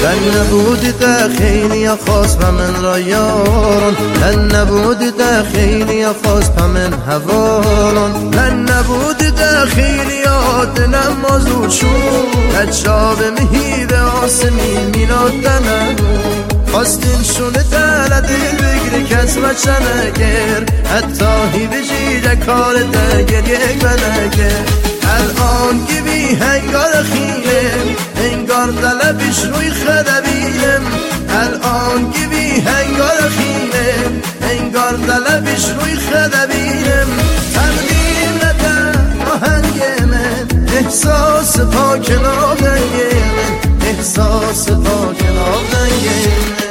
لن نبود ده خیلی خاص و من را یاران، لن نبود ده خیلی خاص و من هواران، لن نبود ده خیلی دلم مازو شد کچاب مهیب آسمین میلادنم خواستین شونه دل دل بگیری کس بچنه گر حتی هی بجیده کار دگر یک بنگر الان که بی هنگار خیلم انگار دلبش روی خدبیلم الان که بی هنگار خیلم انگار دلبش روی خدبیلم تقدیم ندم آهنگ من احساس پاک نابنگ من احساس پاک نابنگ من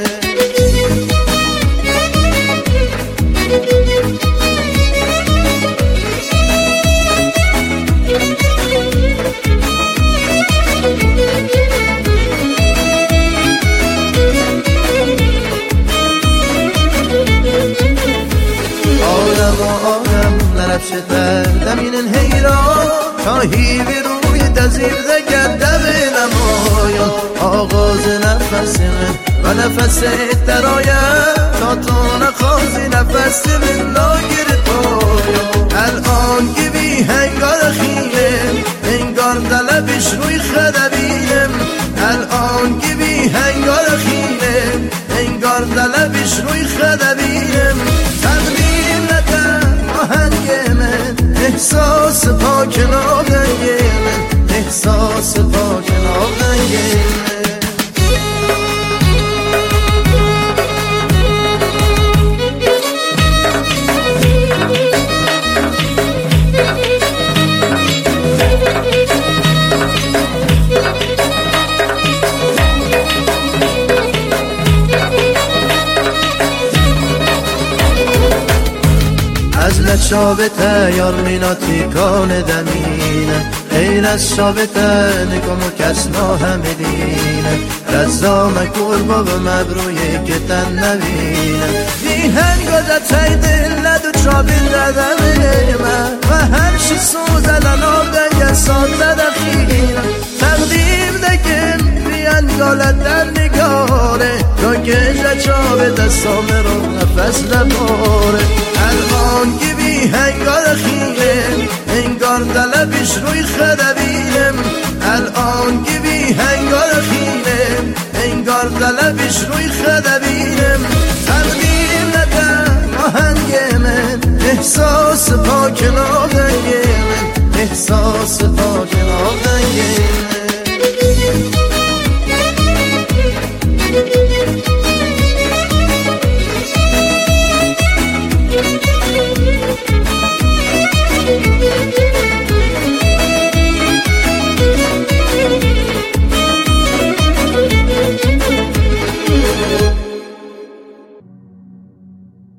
شتر دمین هیران شاهی بی روی دزیر دگرده به نمایان آغاز نفس من و نفس درایم تا تو نخوازی نفس من ناگیر پایان الان که بی هنگار خیلم انگار دلبش روی خدبیلم الان که بی هنگار خیلم انگار دلبش روی خدبیلم تقدیم ندم آهنگ من احساس پاک نابنگ من احساس پاک نابنگ من از لچابته یار میناتی کان دمینه غیر از شابته نگم و کس همه دینه رزا مکور بابا مبروی که تن نبینه بیهن گذته دل ندو چابیل ردمه من و هر شی سوزه لناب دنگ سازه دخینه تقدیم دکم بیان گالت در نگاره تا که لچابه دستامه رو نفس لباره الان که بی هنگار خیلم انگار دلبش روی خدبیلم الان که بی هنگار خیلم انگار دلبش روی خدبیلم